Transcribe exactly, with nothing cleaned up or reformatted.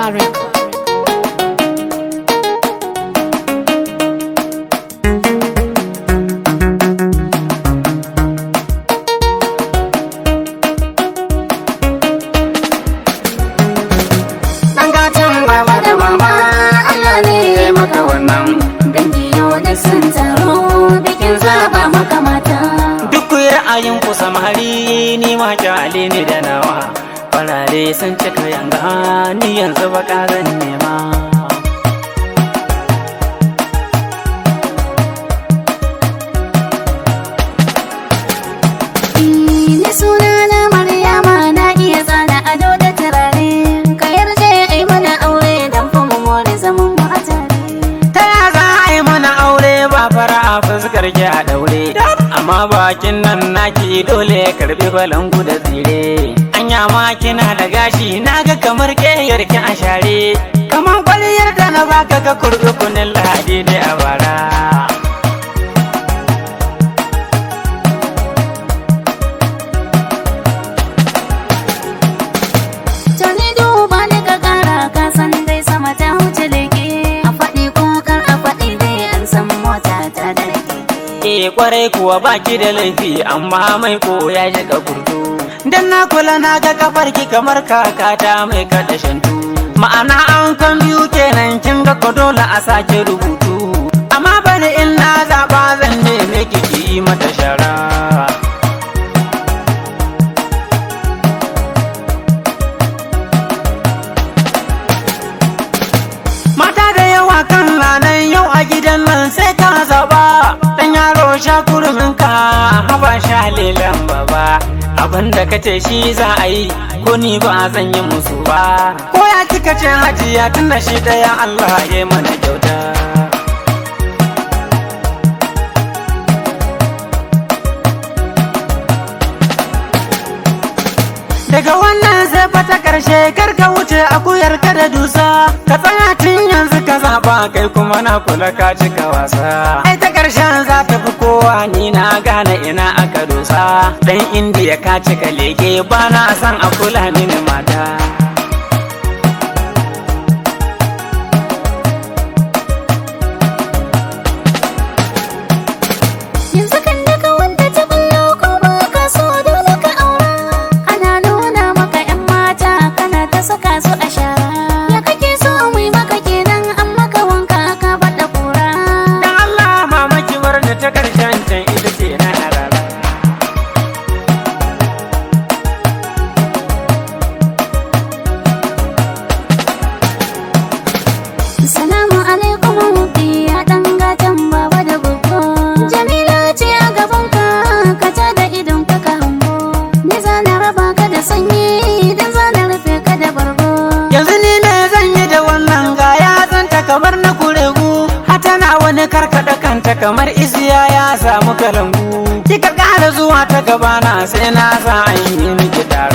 Mubarak. Ra'ayin ku samari ni ma kyale ne da nawa, farare sun cika yanga ni yanzu baka zan nema. Ni suna na Maryama, na iya tsara ado da turare, ka yarje ai mana aure dan fa mu more zaman mu a tare. Ta ya za a yi mana aure ba fara a fuskar ki a daure, amma bakin nan naki dole ya karbi balangu da tsire. Anya ma kina da gashi naga kamar ƙeyar ki a share, kamar kwaliyar da na baka ga kurkukunin lahadi da a bara. Tani duba ni ka kara, ka san dai sama ta huce leke, a faɗi ko kar a faɗi dai an san mota ta da rake. Eh kwarai kuwa baki da laifi amma mai ko ya shiga kurtu, dan na kula na ga kafarki kamar kakata mai kada shantu. Ma'ana an kan biyu kenan kin ga ko dole a sake rubutu, amma bani in na zaba zan neme ki ki yi mata shara. Mata da yawa kan ranar yau a gidan nan sai ka zaba, dan yaro sha kurumin ka haba sha lelan baba. Abinda kace shi za a yi ko ni ba zan yi musu ba, ko ya kika ce hajiya tunda shi daya Allah ya mana kyauta. Daga wannan sai fata karshe karka wuce akuyar ka da dusa, ka tsaya tun yanzu ka zaba kai kuma na kula ka cika wasa. Ai ta karshen za ta fi kowa ni na gane ina aka dosa, dan indiya ka cika leke ba na san a kula mini mata. Yanzu kan daga wanda ta ballo ko ba ka so dole ka aura, ana nuna maka yan mata kana ta saka su a shara. Ya kake so mu yi maka kenan an maka wanka ka bada kura. Dan Allah mamaki bar da ta karshen can ita ce na harara. Salamu alaikum ya dan gatan baba da gogo. Jamila ce a gaban ka, ka ta da idon ka ka hango. Ni zana raba ka da sanyi, dan zana rufe ka da bargo. Yanzu ni ne zan yi da wannan gaya zanta kamar na kuregu, hatana wani karkada kanta kamar isiya ya samu kalangu. Kika ƙara zuwa ta gabana sai na sa an yi miki tara.